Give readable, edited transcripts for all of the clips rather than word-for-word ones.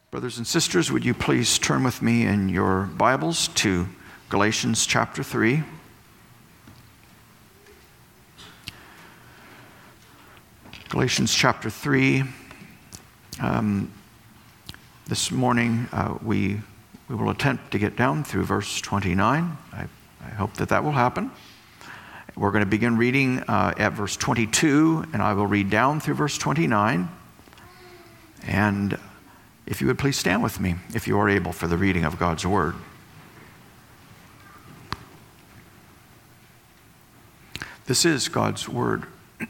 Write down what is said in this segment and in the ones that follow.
Brothers and sisters, would you please turn with me in your Bibles to Galatians chapter 3. Galatians chapter 3. This morning we will attempt to get down through verse 29. I hope that will happen. We're going to begin reading at verse 22, and I will read down through verse 29. And if you would please stand with me, if you are able, for the reading of God's Word. This is God's Word.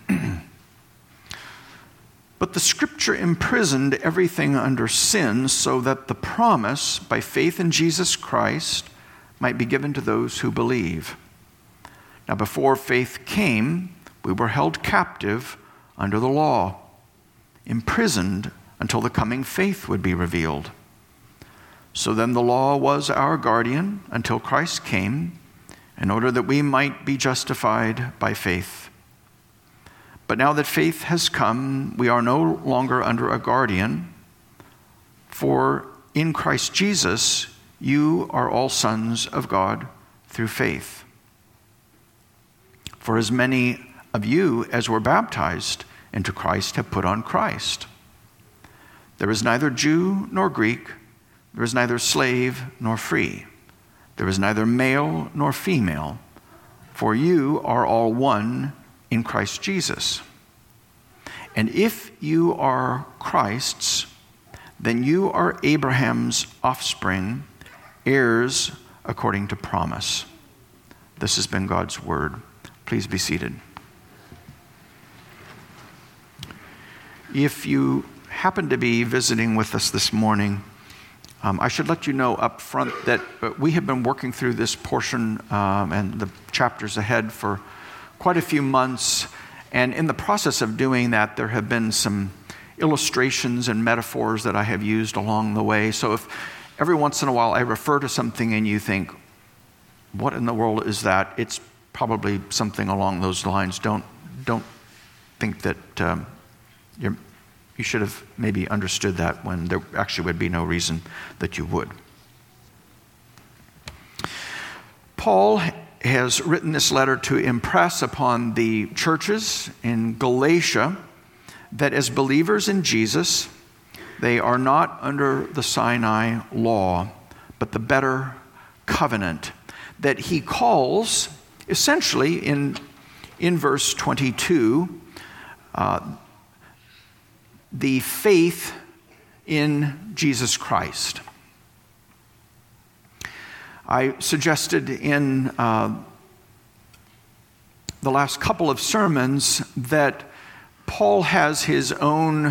But the Scripture imprisoned everything under sin, so that the promise by faith in Jesus Christ might be given to those who believe. Now before faith came, we were held captive under the law, imprisoned until the coming faith would be revealed. So then the law was our guardian until Christ came, in order that we might be justified by faith. But now that faith has come, we are no longer under a guardian, for in Christ Jesus you are all sons of God through faith. For as many of you as were baptized into Christ have put on Christ. There is neither Jew nor Greek, there is neither slave nor free, there is neither male nor female, for you are all one in Christ Jesus. And if you are Christ's, then you are Abraham's offspring, heirs according to promise. This has been God's word. Please be seated. If you happen to be visiting with us this morning, I should let you know up front that we have been working through this portion and the chapters ahead for quite a few months. And in the process of doing that, there have been some illustrations and metaphors that I have used along the way. So if every once in a while I refer to something and you think, what in the world is that? It's probably something along those lines. Don't think that you should have maybe understood that when there actually would be no reason that you would. Paul has written this letter to impress upon the churches in Galatia that as believers in Jesus, they are not under the Sinai law, but the better covenant that he calls, essentially in verse 22, the faith in Jesus Christ. I suggested in the last couple of sermons that Paul has his own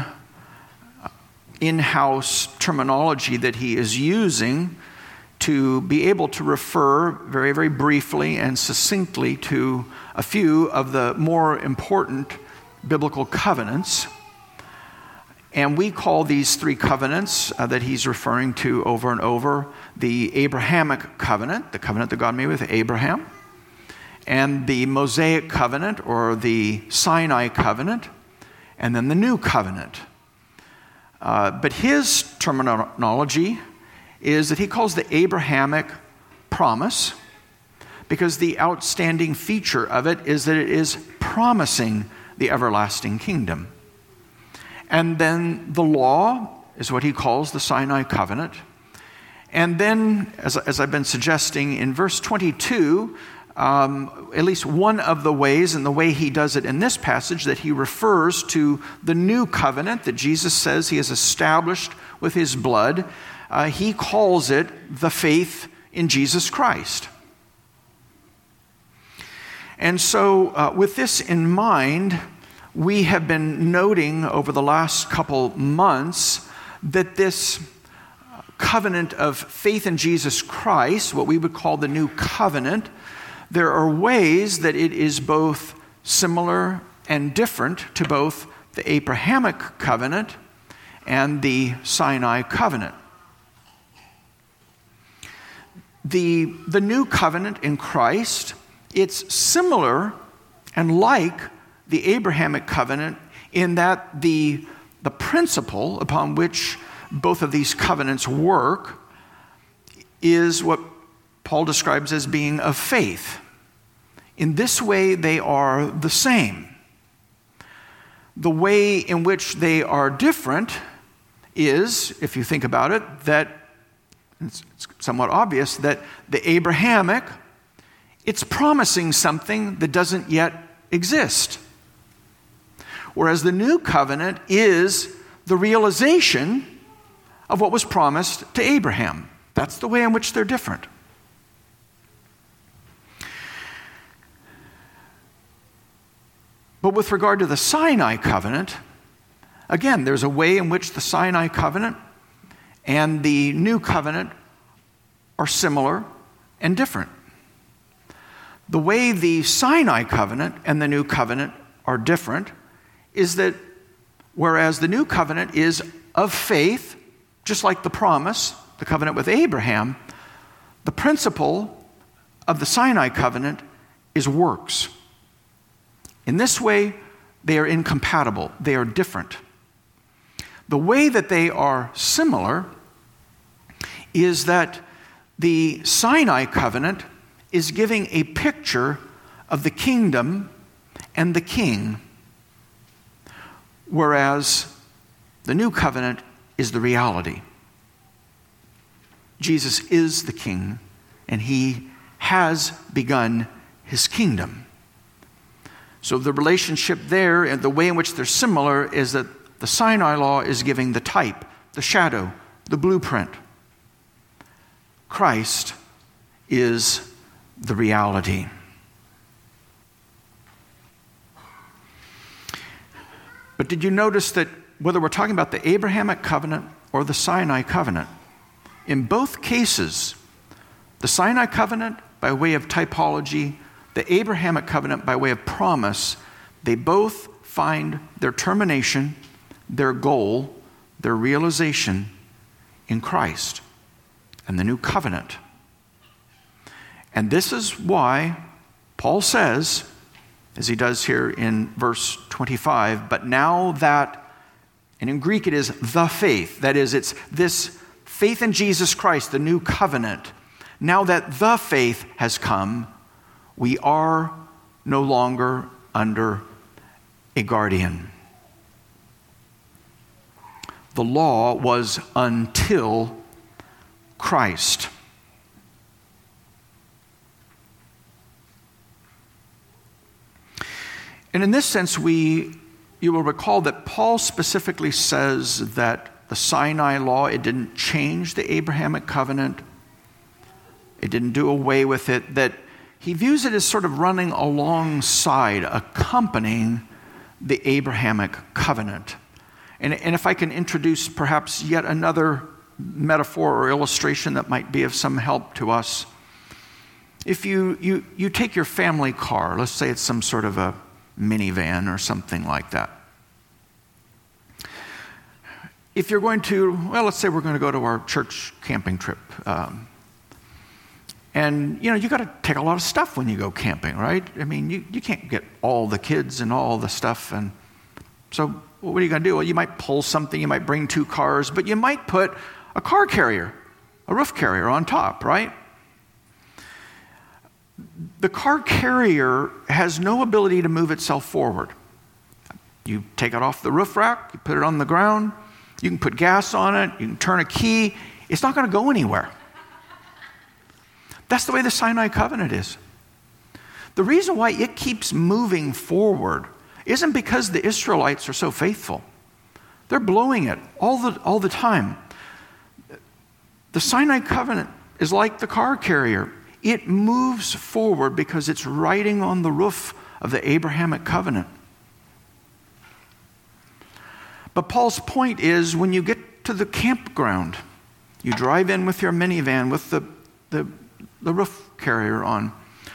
in-house terminology that he is using to be able to refer very, very briefly and succinctly to a few of the more important biblical covenants. And we call these three covenants that he's referring to over and over the Abrahamic covenant, the covenant that God made with Abraham, and the Mosaic covenant or the Sinai covenant, and then the New Covenant. But his terminology is that he calls the Abrahamic promise, because the outstanding feature of it is that it is promising the everlasting kingdom. And then the law is what he calls the Sinai covenant. And then, as I've been suggesting, in verse 22, at least one of the ways, and the way he does it in this passage, that he refers to the new covenant that Jesus says he has established with his blood, he calls it the faith in Jesus Christ. And so with this in mind, we have been noting over the last couple months that this covenant of faith in Jesus Christ, what we would call the new covenant, there are ways that it is both similar and different to both the Abrahamic covenant and the Sinai covenant. The new covenant in Christ, it's similar and like the Abrahamic covenant in that the principle upon which both of these covenants work is what Paul describes as being of faith. In this way, they are the same. The way in which they are different is, if you think about it, that it's somewhat obvious that the Abrahamic, it's promising something that doesn't yet exist. Whereas the new covenant is the realization of what was promised to Abraham. That's the way in which they're different. But with regard to the Sinai covenant, again, there's a way in which the Sinai covenant and the new covenant are similar and different. The way the Sinai covenant and the new covenant are different is that whereas the new covenant is of faith, just like the promise, the covenant with Abraham, the principle of the Sinai covenant is works. In this way, they are incompatible. They are different. The way that they are similar is that the Sinai covenant is giving a picture of the kingdom and the king, whereas the new covenant is the reality. Jesus is the king, and he has begun his kingdom. So the relationship there and the way in which they're similar is that the Sinai law is giving the type, the shadow, the blueprint. Christ is the reality. But did you notice that whether we're talking about the Abrahamic covenant or the Sinai covenant, in both cases, the Sinai covenant by way of typology, the Abrahamic covenant by way of promise, they both find their termination, their goal, their realization in Christ and the new covenant. And this is why Paul says, as he does here in verse 25, but now that, and in Greek it is the faith, that is, it's this faith in Jesus Christ, the new covenant. Now that the faith has come, we are no longer under a guardian. The law was until Christ. And in this sense, you will recall that Paul specifically says that the Sinai law, it didn't change the Abrahamic covenant. It didn't do away with it. That he views it as sort of running alongside, accompanying the Abrahamic covenant. And if I can introduce perhaps yet another metaphor or illustration that might be of some help to us. If you take your family car, let's say it's some sort of a minivan or something like that. If you're going to, well, let's say we're going to go to our church camping trip. And, you got to take a lot of stuff when you go camping, right? I mean, you can't get all the kids and all the stuff. And so what are you going to do? Well, you might pull something, you might bring 2 cars, but you might put a car carrier, a roof carrier on top, right? The car carrier has no ability to move itself forward. You take it off the roof rack, you put it on the ground, you can put gas on it, you can turn a key. It's not going to go anywhere. That's the way the Sinai covenant is. The reason why it keeps moving forward isn't because the Israelites are so faithful. They're blowing it all the time. The Sinai covenant is like the car carrier. It moves forward because it's riding on the roof of the Abrahamic covenant. But Paul's point is when you get to the campground, you drive in with your minivan with the roof carrier on.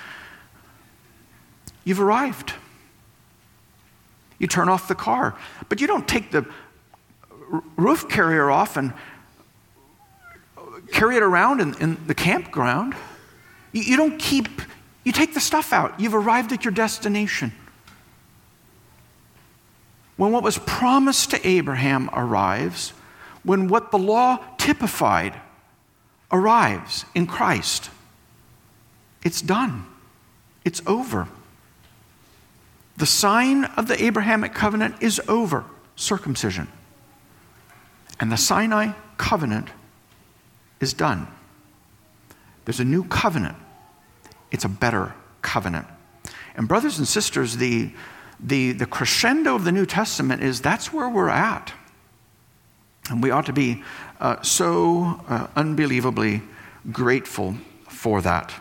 You've arrived. You turn off the car. But you don't take the roof carrier off and carry it around in the campground. You don't you take the stuff out. You've arrived at your destination. When what was promised to Abraham arrives, when what the law typified arrives in Christ. It's done. It's over. The sign of the Abrahamic covenant is over, circumcision. And the Sinai covenant is done. There's a new covenant. It's a better covenant. And brothers and sisters, the crescendo of the New Testament is that's where we're at. And we ought to be so unbelievably grateful for that.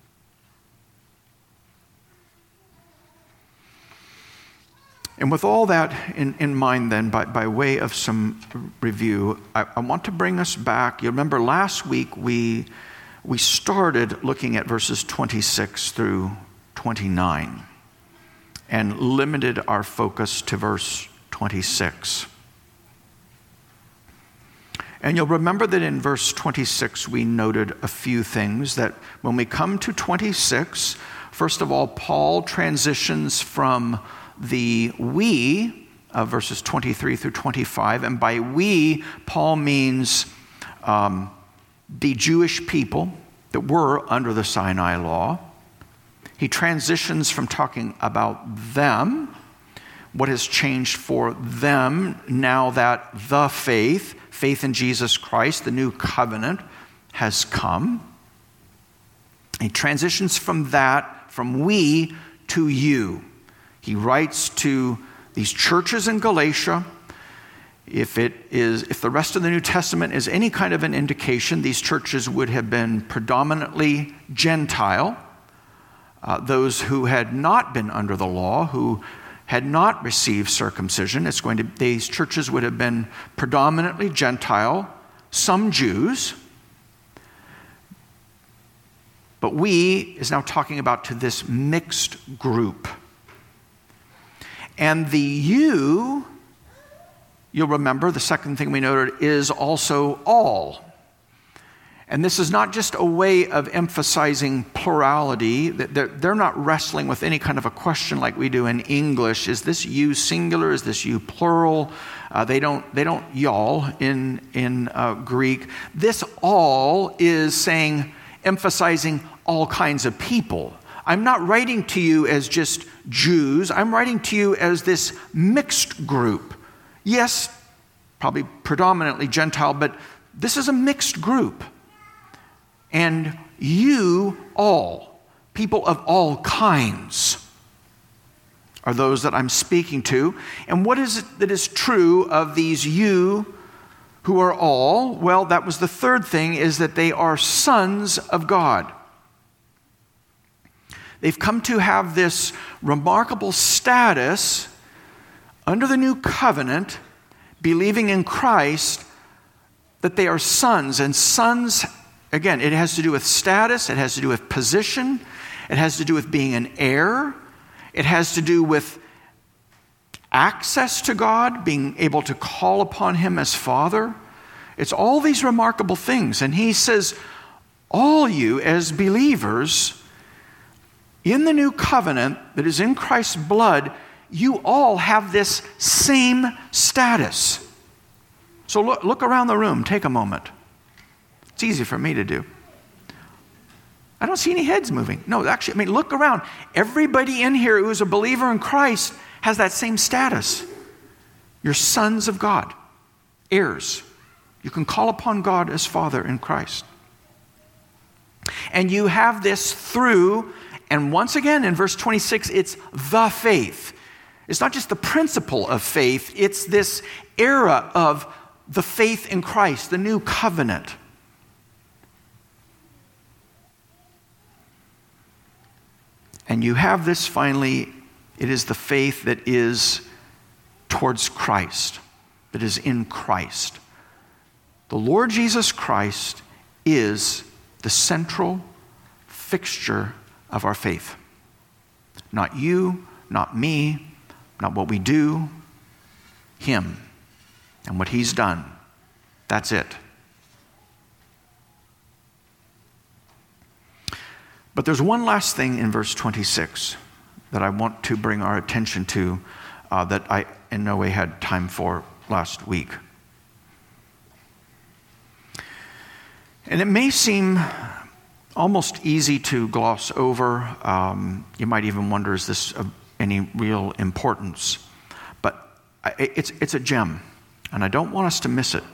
And with all that in mind then, by way of some review, I want to bring us back. You remember last week we started looking at verses 26 through 29 and limited our focus to verse 26. And you'll remember that in verse 26 we noted a few things, that when we come to 26, first of all, Paul transitions from the we of verses 23 through 25, and by we, Paul means the Jewish people that were under the Sinai law. He transitions from talking about them, what has changed for them now that the faith in Jesus Christ, the new covenant, has come. He transitions from that, from we to you. He writes to these churches in Galatia. If the rest of the New Testament is any kind of an indication, these churches would have been predominantly Gentile, those who had not been under the law, who had not received circumcision. These churches would have been predominantly Gentile, some Jews. But we is now talking about to this mixed group. And the you, you'll remember, the second thing we noted, is also all. And this is not just a way of emphasizing plurality. They're not wrestling with any kind of a question like we do in English. Is this you singular? Is this you plural? They don't y'all in Greek. This all is emphasizing all kinds of people. I'm not writing to you as just Jews. I'm writing to you as this mixed group. Yes, probably predominantly Gentile, but this is a mixed group. And you all, people of all kinds, are those that I'm speaking to. And what is it that is true of these you who are all? Well, that was the third thing, is that they are sons of God. They've come to have this remarkable status under the new covenant, believing in Christ, that they are sons. And sons, again, it has to do with status, it has to do with position, it has to do with being an heir, it has to do with access to God, being able to call upon Him as Father. It's all these remarkable things. And he says, all you as believers in the new covenant that is in Christ's blood, you all have this same status. So look around the room. Take a moment. It's easy for me to do. I don't see any heads moving. No, actually, look around. Everybody in here who is a believer in Christ has that same status. You're sons of God, heirs. You can call upon God as Father in Christ. And you have this through, and once again in verse 26, it's the faith. It's not just the principle of faith, it's this era of the faith in Christ, the new covenant. And you have this finally, it is the faith that is towards Christ, that is in Christ. The Lord Jesus Christ is the central fixture of our faith. Not you, not me, not what we do, Him and what He's done. That's it. But there's one last thing in verse 26 that I want to bring our attention to that I in no way had time for last week. And it may seem almost easy to gloss over. You might even wonder, is this of any real importance? But it's a gem, and I don't want us to miss it.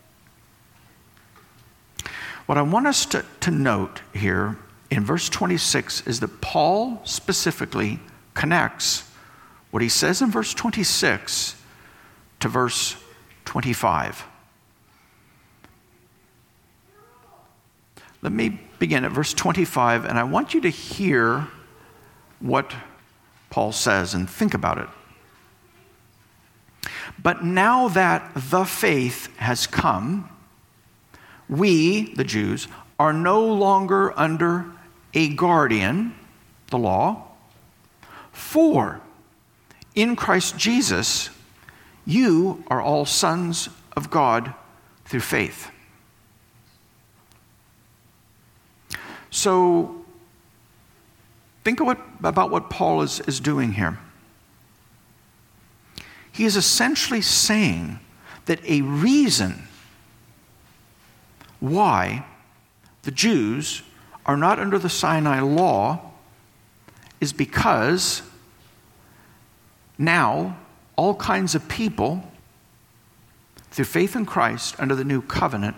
What I want us to note here in verse 26 is that Paul specifically connects what he says in verse 26 to verse 25. Let me begin at verse 25, and I want you to hear what Paul says and think about it. But now that the faith has come, we, the Jews, are no longer under a guardian, the law, for in Christ Jesus, you are all sons of God through faith. So, think about what Paul is doing here. He is essentially saying that a reason why the Jews are not under the Sinai law is because now all kinds of people, through faith in Christ under the new covenant,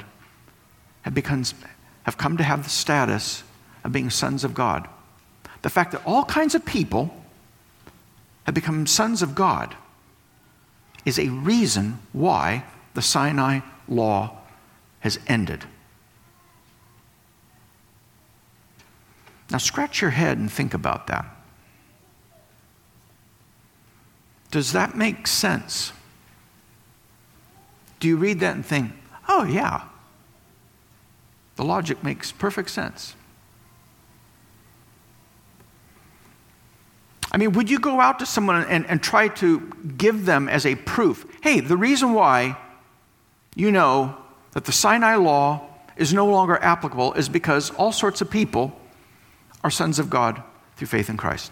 have come to have the status of being sons of God. The fact that all kinds of people have become sons of God is a reason why the Sinai law has ended. Now scratch your head and think about that. Does that make sense? Do you read that and think, oh yeah, the logic makes perfect sense? I mean, would you go out to someone and try to give them as a proof, hey, the reason why you know that the Sinai law is no longer applicable is because all sorts of people are sons of God through faith in Christ?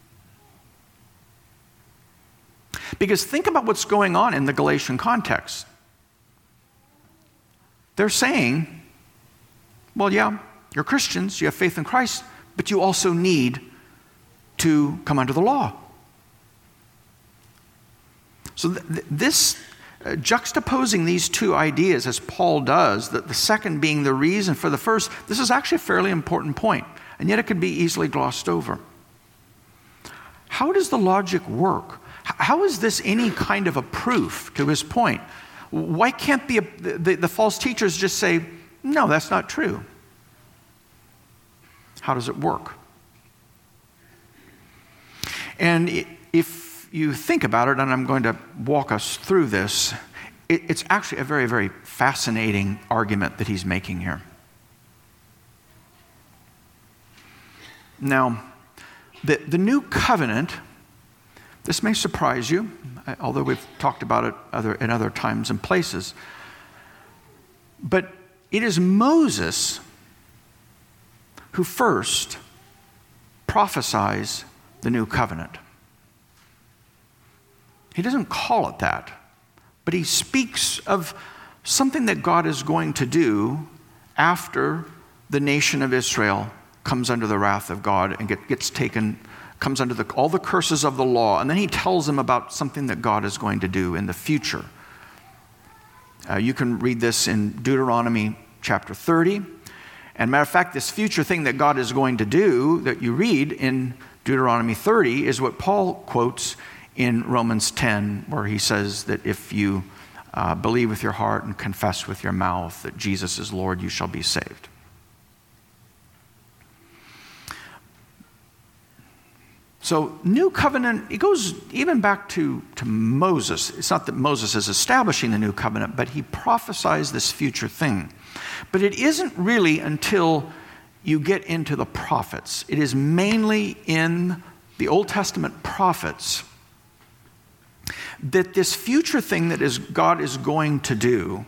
Because think about what's going on in the Galatian context. They're saying, well, yeah, you're Christians, you have faith in Christ, but you also need to come under the law. So this juxtaposing these two ideas, as Paul does, that the second being the reason for the first, this is actually a fairly important point, and yet it could be easily glossed over. How does the logic work? How is this any kind of a proof to his point? Why can't the false teachers just say, no, that's not true? How does it work? And if you think about it, and I'm going to walk us through this, it's actually a very, very fascinating argument that he's making here. Now, the new covenant, this may surprise you, although we've talked about it in other times and places, but it is Moses who first prophesies the new covenant. He doesn't call it that, but he speaks of something that God is going to do after the nation of Israel comes under the wrath of God and comes under all the curses of the law. And then he tells them about something that God is going to do in the future. You can read this in Deuteronomy chapter 30. And matter of fact, this future thing that God is going to do that you read in Deuteronomy 30 is what Paul quotes in Romans 10, where he says that if you believe with your heart and confess with your mouth that Jesus is Lord, you shall be saved. So new covenant, it goes even back to Moses. It's not that Moses is establishing the new covenant, but he prophesies this future thing. But it isn't really until you get into the prophets. It is mainly in the Old Testament prophets that this future thing that God is going to do,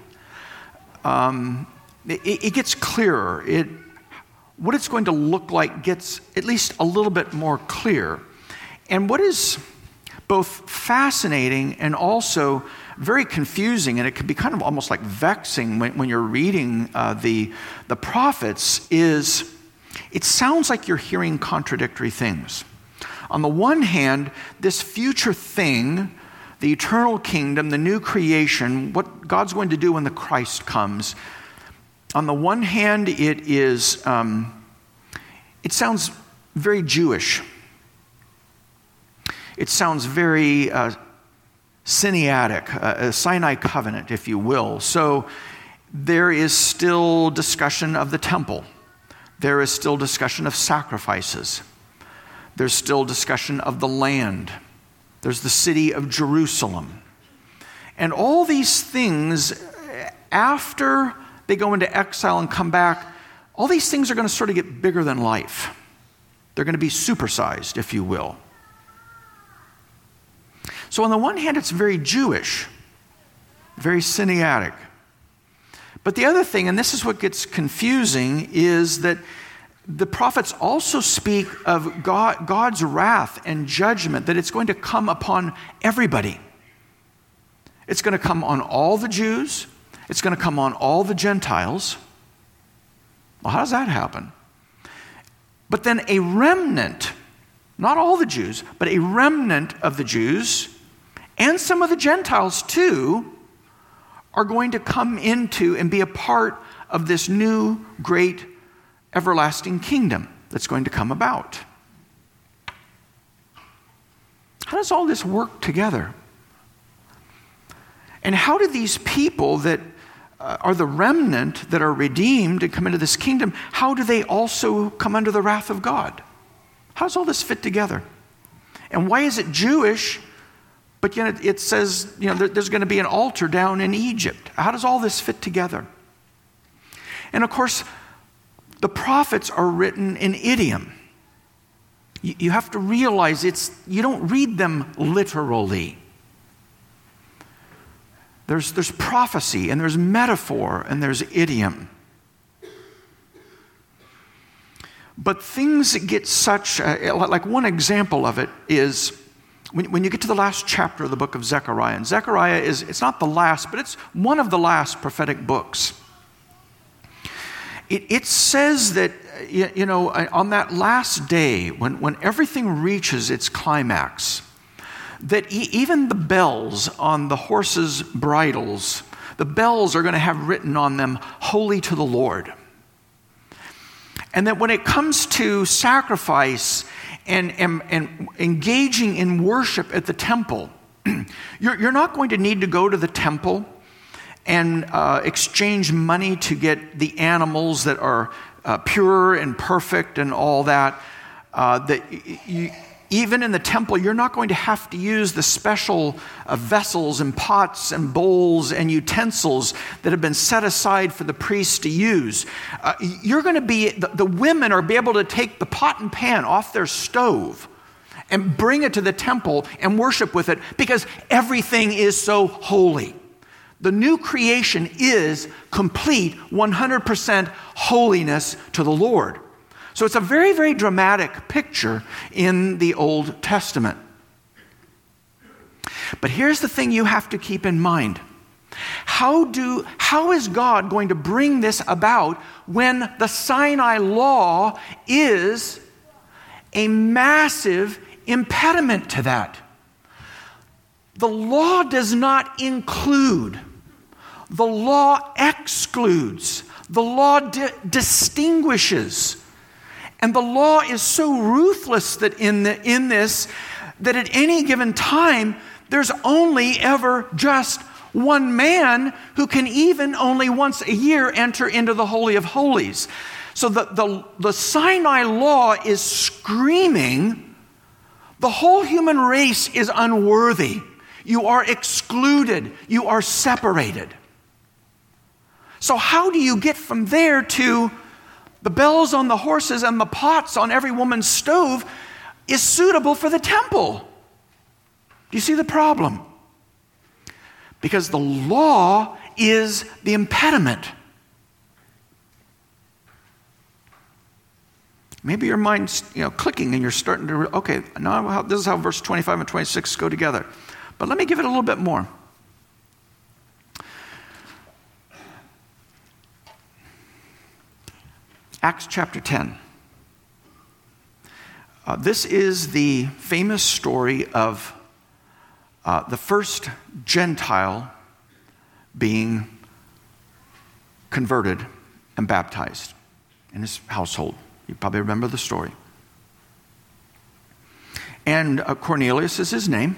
it gets clearer. What it's going to look like gets at least a little bit more clear. And what is both fascinating and also very confusing, and it can be kind of almost like vexing when you're reading the prophets, is it sounds like you're hearing contradictory things. On the one hand, this future thing, the eternal kingdom, the new creation, what God's going to do when the Christ comes, on the one hand, it sounds very Jewish. It sounds very Sinaitic, a Sinai covenant, if you will. So there is still discussion of the temple. There is still discussion of sacrifices. There's still discussion of the land. There's the city of Jerusalem. And all these things, after they go into exile and come back, all these things are going to sort of get bigger than life. They're going to be supersized, if you will. So on the one hand, it's very Jewish, very Sinaitic. But the other thing, and this is what gets confusing, is that the prophets also speak of God's wrath and judgment, that it's going to come upon everybody. It's going to come on all the Jews. It's going to come on all the Gentiles. Well, how does that happen? But then a remnant, not all the Jews, but a remnant of the Jews, and some of the Gentiles too, are going to come into and be a part of this new, great, everlasting kingdom that's going to come about. How does all this work together? And how do these people that are the remnant that are redeemed and come into this kingdom, how do they also come under the wrath of God? How does all this fit together? And why is it Jewish, but yet it says, there's going to be an altar down in Egypt? How does all this fit together? And of course, the prophets are written in idiom. You have to realize you don't read them literally. There's prophecy, and there's metaphor, and there's idiom. But things get such, like one example of it is, when you get to the last chapter of the book of Zechariah, and Zechariah it's not the last, but it's one of the last prophetic books. It says that, on that last day, when everything reaches its climax, that even the bells on the horses' bridles, the bells are going to have written on them, "Holy to the Lord." And that when it comes to sacrifice and engaging in worship at the temple, you're not going to need to go to the temple and exchange money to get the animals that are pure and perfect and all that. Even in the temple, you're not going to have to use the special vessels and pots and bowls and utensils that have been set aside for the priests to use. You're going to be, the women are be able to take the pot and pan off their stove and bring it to the temple and worship with it, because everything is so holy. The new creation is complete 100% holiness to the Lord. So it's a very, very dramatic picture in the Old Testament. But here's the thing you have to keep in mind. How is God going to bring this about when the Sinai law is a massive impediment to that? The law does not include. The law excludes. The law distinguishes. And the law is so ruthless that in this, that at any given time, there's only ever just one man who can even only once a year enter into the Holy of Holies. So the Sinai law is screaming, the whole human race is unworthy. You are excluded. You are separated. So how do you get from there to the bells on the horses and the pots on every woman's stove is suitable for the temple? Do you see the problem? Because the law is the impediment. Maybe your mind's clicking and you're starting to, okay, now this is how verse 25 and 26 go together. But let me give it a little bit more. Acts chapter 10. This is the famous story of the first Gentile being converted and baptized in his household. You probably remember the story. And Cornelius is his name.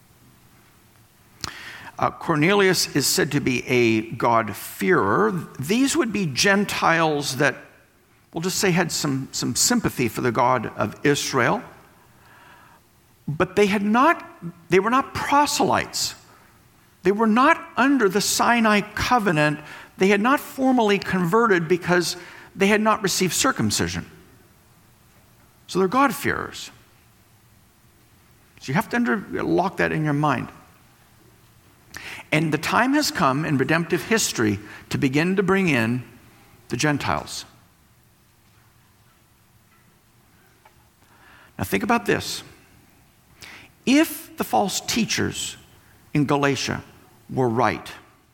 Cornelius is said to be a God-fearer. These would be Gentiles that, we'll just say, had some sympathy for the God of Israel. But they were not proselytes. They were not under the Sinai covenant. They had not formally converted because they had not received circumcision. So they're God-fearers. So you have to lock that in your mind. And the time has come in redemptive history to begin to bring in the Gentiles. Now think about this. If the false teachers in Galatia were right,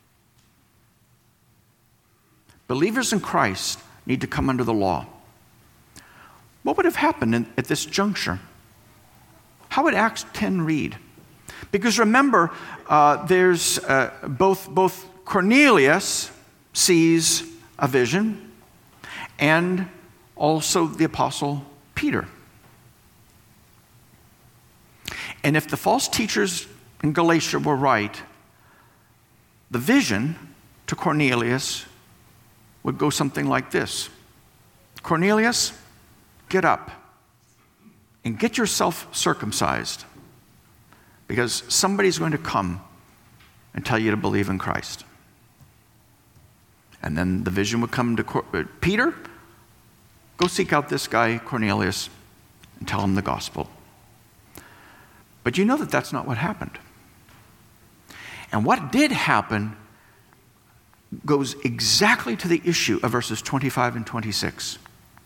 believers in Christ need to come under the law. What would have happened at this juncture? How would Acts 10 read? Because remember, there's both Cornelius sees a vision and also the apostle Peter. And if the false teachers in Galatia were right, the vision to Cornelius would go something like this. Cornelius, get up and get yourself circumcised, because somebody's going to come and tell you to believe in Christ. And then the vision would come to Peter, go seek out this guy, Cornelius, and tell him the gospel. But you know that that's not what happened. And what did happen goes exactly to the issue of verses 25 and 26.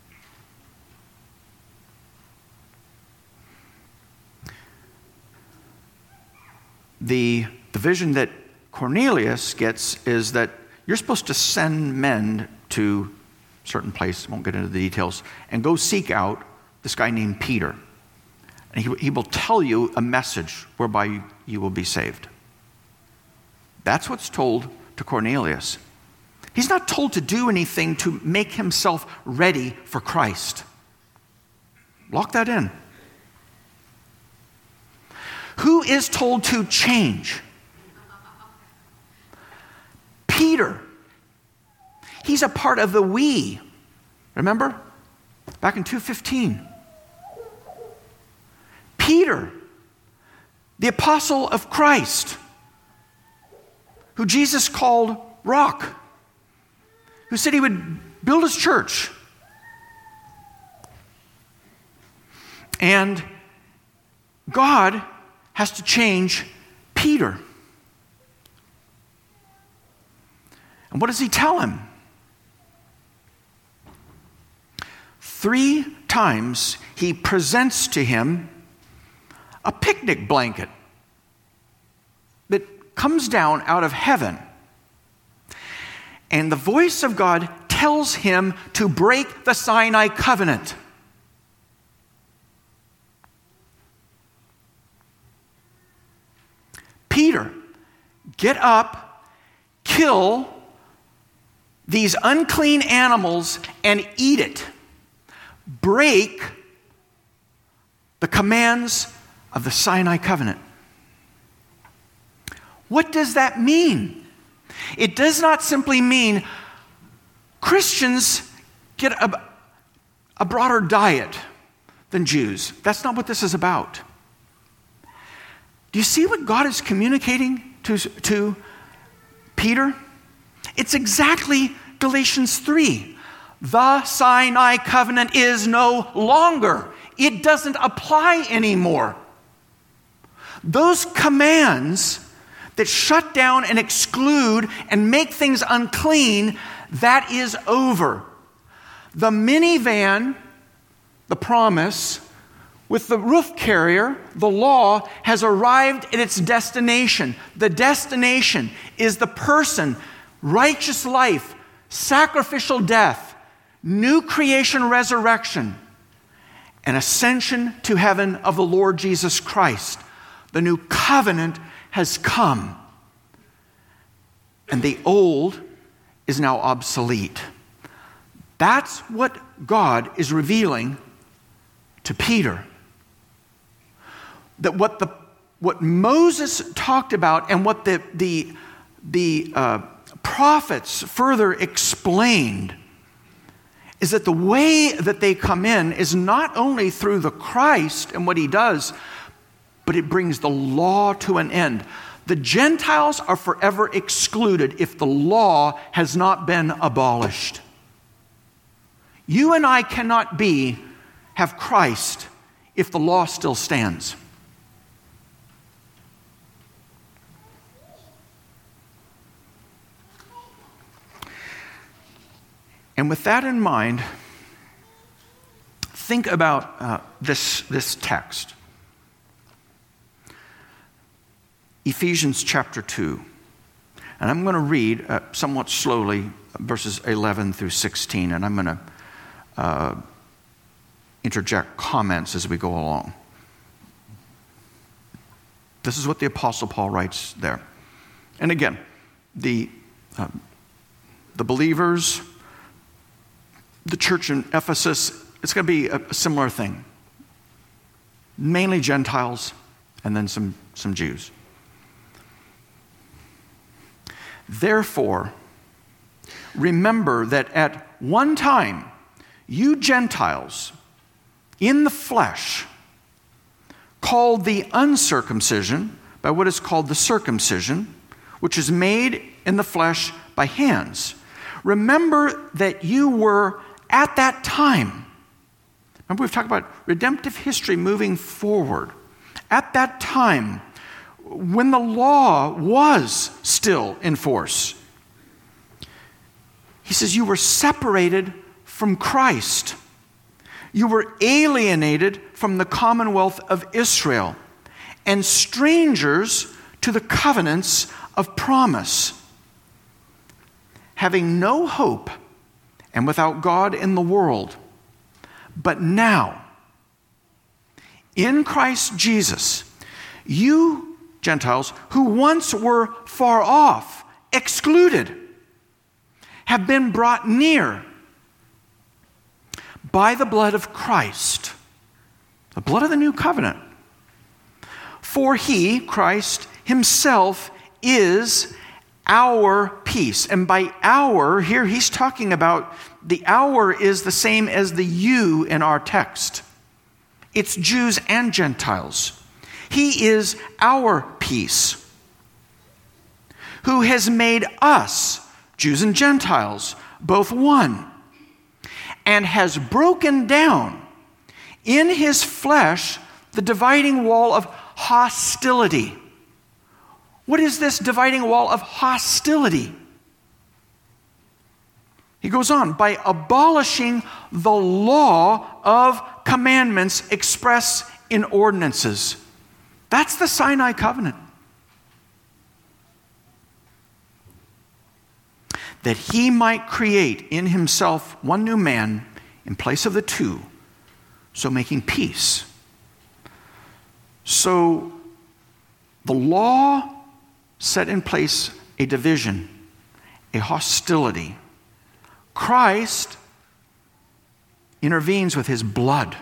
The vision that Cornelius gets is that you're supposed to send men to a certain place, I won't get into the details, and go seek out this guy named Peter. And he will tell you a message whereby you will be saved. That's what's told to Cornelius. He's not told to do anything to make himself ready for Christ. Lock that in. Who is told to change? Peter. He's a part of the we. Remember? Back in 2:15. Peter, the apostle of Christ, who Jesus called Rock, who said he would build his church. And God has to change Peter. And what does he tell him? 3 times he presents to him a picnic blanket that comes down out of heaven. And the voice of God tells him to break the Sinai covenant. Peter, get up, kill these unclean animals and eat it. Break the commands of the Sinai covenant. What does that mean? It does not simply mean Christians get a broader diet than Jews. That's not what this is about. Do you see what God is communicating to Peter? It's exactly Galatians 3. The Sinai covenant is no longer. It doesn't apply anymore. Those commands that shut down and exclude and make things unclean, that is over. The minivan, the promise, with the roof carrier, the law, has arrived at its destination. The destination is the person, righteous life, sacrificial death, new creation, resurrection, and ascension to heaven of the Lord Jesus Christ. The new covenant has come, and the old is now obsolete. That's what God is revealing to Peter. That what Moses talked about and what the prophets further explained is that the way that they come in is not only through the Christ and what he does, but it brings the law to an end. The Gentiles are forever excluded if the law has not been abolished. You and I cannot have Christ if the law still stands. And with that in mind, think about this text. Ephesians chapter 2. And I'm going to read somewhat slowly verses 11 through 16, and I'm going to interject comments as we go along. This is what the Apostle Paul writes there. And again, the believers, the church in Ephesus, it's going to be a similar thing. Mainly Gentiles and then some Jews. Therefore, remember that at one time, you Gentiles in the flesh, called the uncircumcision by what is called the circumcision, which is made in the flesh by hands. Remember that you were at that time. Remember, we've talked about redemptive history moving forward. At that time, when the law was still in force, he says you were separated from Christ. You were alienated from the commonwealth of Israel and strangers to the covenants of promise, having no hope and without God in the world. But now, in Christ Jesus, you Gentiles who once were far off, excluded, have been brought near by the blood of Christ, the blood of the new covenant. For he, Christ himself, is our peace. And by our, here he's talking about the our is the same as the you in our text. It's Jews and Gentiles. He is our peace, who has made us, Jews and Gentiles, both one, and has broken down in his flesh the dividing wall of hostility. What is this dividing wall of hostility? He goes on, by abolishing the law of commandments expressed in ordinances. That's the Sinai covenant. That he might create in himself one new man in place of the two, so making peace. So the law set in place a division, a hostility. Christ intervenes with his blood.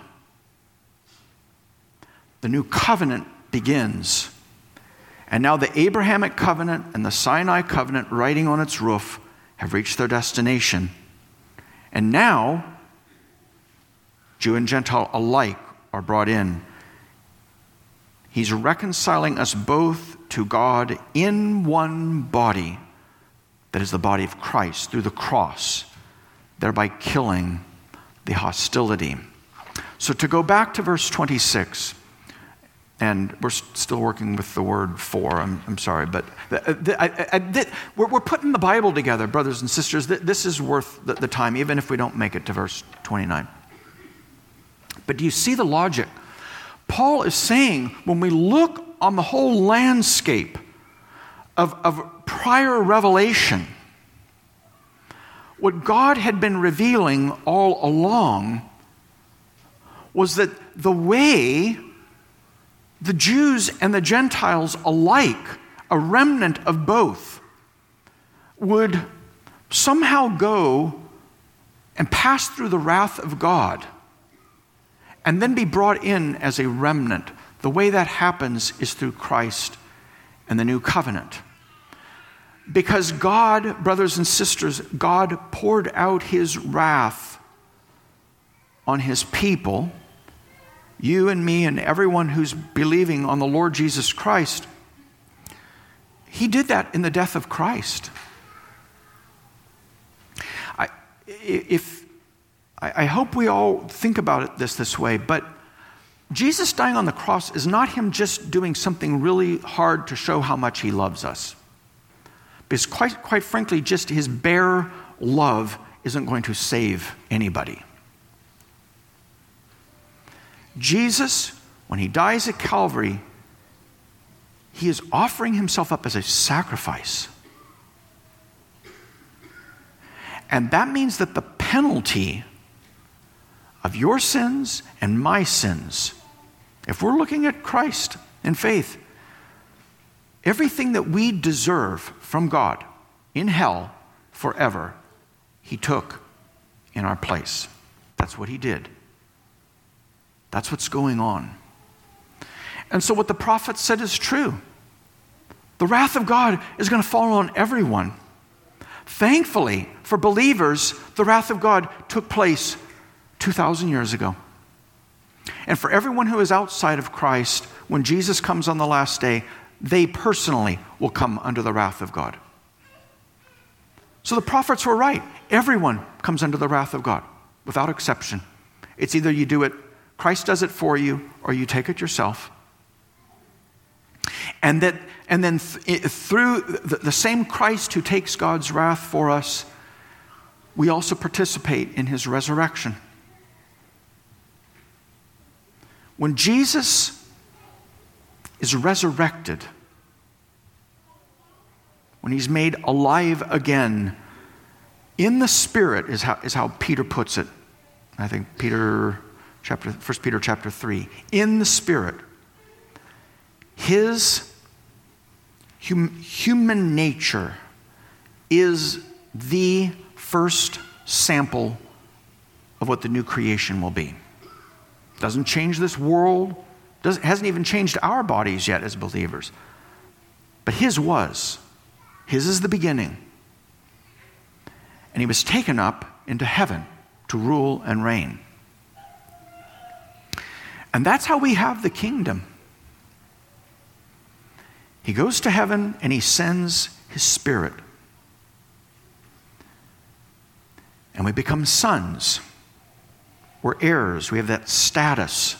The new covenant begins. And now the Abrahamic covenant and the Sinai covenant writing on its roof have reached their destination. And now, Jew and Gentile alike are brought in. He's reconciling us both to God in one body, that is the body of Christ, through the cross, thereby killing the hostility. So to go back to verse 26, and we're still working with the word for, I'm sorry, but we're putting the Bible together, brothers and sisters. This is worth the time, even if we don't make it to verse 29. But do you see the logic? Paul is saying, when we look on the whole landscape of prior revelation, What God had been revealing all along was that the way the Jews and the Gentiles alike, a remnant of both, would somehow go and pass through the wrath of God and then be brought in as a remnant. The way that happens is through Christ and the new covenant. Because God, brothers and sisters, God poured out his wrath on his people, you and me and everyone who's believing on the Lord Jesus Christ. He did that in the death of Christ. I hope we all think about it this way, but Jesus dying on the cross is not him just doing something really hard to show how much he loves us. Because quite frankly, just his bare love isn't going to save anybody. Jesus, when he dies at Calvary, he is offering himself up as a sacrifice. And that means that the penalty of your sins and my sins, if we're looking at Christ in faith, everything that we deserve from God in hell forever, he took in our place. That's what he did. That's what's going on. And so what the prophet said is true. The wrath of God is going to fall on everyone. Thankfully, for believers, the wrath of God took place 2,000 years ago. And for everyone who is outside of Christ, when Jesus comes on the last day, they personally will come under the wrath of God. So the prophets were right. Everyone comes under the wrath of God, without exception. It's either you do it, Christ does it for you, or you take it yourself. And then through the same Christ who takes God's wrath for us, we also participate in his resurrection. When Jesus is resurrected, when he's made alive again, in the Spirit is how Peter puts it. I think 1 Peter chapter 3. In the Spirit, his human nature is the first sample of what the new creation will be. Doesn't change this world, hasn't even changed our bodies yet as believers. But his was. His is the beginning. And he was taken up into heaven to rule and reign. And that's how we have the kingdom. He goes to heaven and he sends his Spirit. And we become sons. We're heirs. We have that status.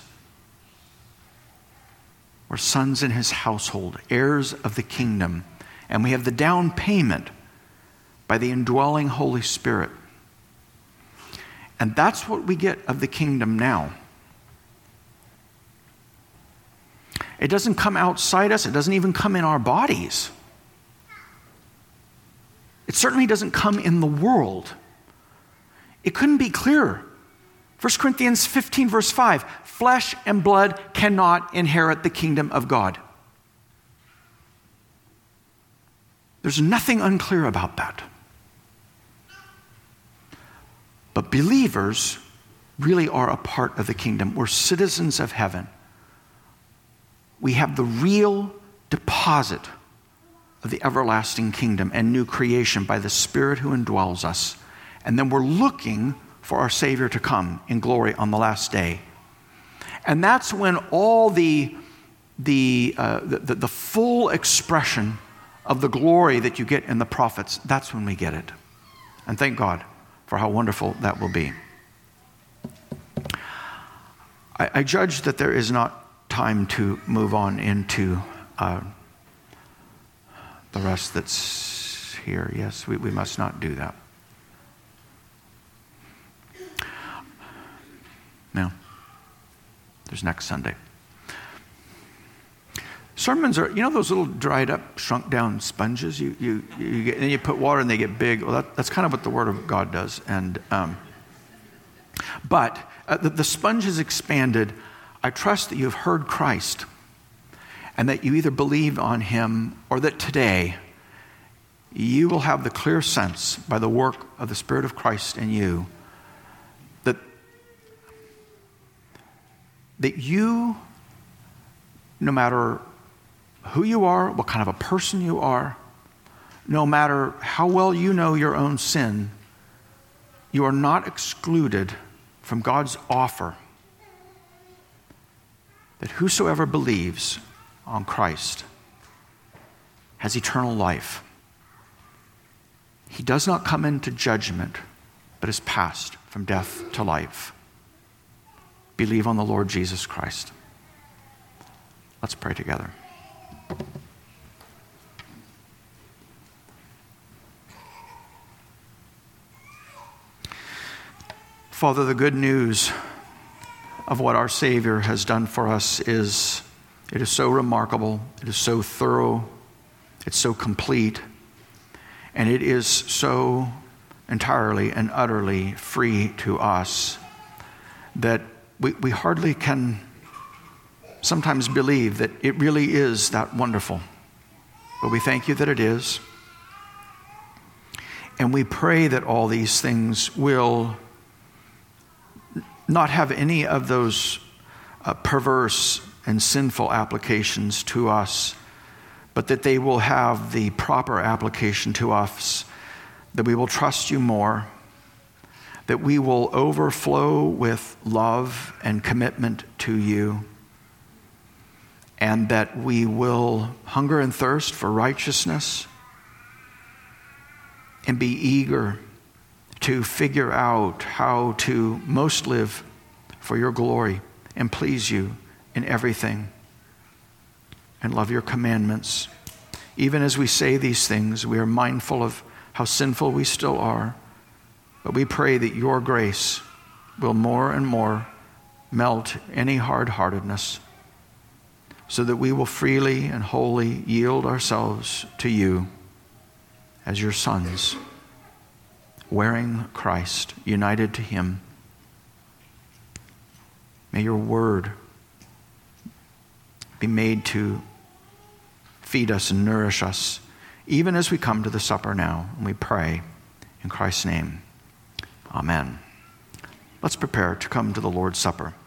We're sons in his household, heirs of the kingdom. And we have the down payment by the indwelling Holy Spirit. And that's what we get of the kingdom now. It doesn't come outside us. It doesn't even come in our bodies. It certainly doesn't come in the world. It couldn't be clearer. 1 Corinthians 15 verse 5, flesh and blood cannot inherit the kingdom of God. There's nothing unclear about that. But believers really are a part of the kingdom. We're citizens of heaven. We have the real deposit of the everlasting kingdom and new creation by the Spirit who indwells us. And then we're looking for our Savior to come in glory on the last day. And that's when all the full expression of the glory that you get in the prophets, that's when we get it. And thank God for how wonderful that will be. I judge that there is not time to move on into the rest that's here. Yes, we must not do that. No. There's next Sunday. Sermons are, those little dried up, shrunk down sponges you get, and you put water and they get big. Well, that's kind of what the Word of God does. And but the sponge is expanded. I trust that you've heard Christ and that you either believe on him or that today you will have the clear sense by the work of the Spirit of Christ in you that you, no matter who you are, what kind of a person you are, no matter how well you know your own sin, you are not excluded from God's offer that whosoever believes on Christ has eternal life. He does not come into judgment, but is passed from death to life. Believe on the Lord Jesus Christ. Let's pray together. Father, the good news of what our Savior has done for us is so remarkable, it is so thorough, it's so complete, and it is so entirely and utterly free to us that we hardly can sometimes believe that it really is that wonderful. But we thank you that it is. And we pray that all these things will not have any of those perverse and sinful applications to us, but that they will have the proper application to us, that we will trust you more, that we will overflow with love and commitment to you, and that we will hunger and thirst for righteousness and be eager to figure out how to most live for your glory and please you in everything and love your commandments. Even as we say these things, we are mindful of how sinful we still are, but we pray that your grace will more and more melt any hard-heartedness so that we will freely and wholly yield ourselves to you as your sons, wearing Christ, united to him. May your word be made to feed us and nourish us, even as we come to the supper now. And we pray in Christ's name. Amen. Let's prepare to come to the Lord's Supper.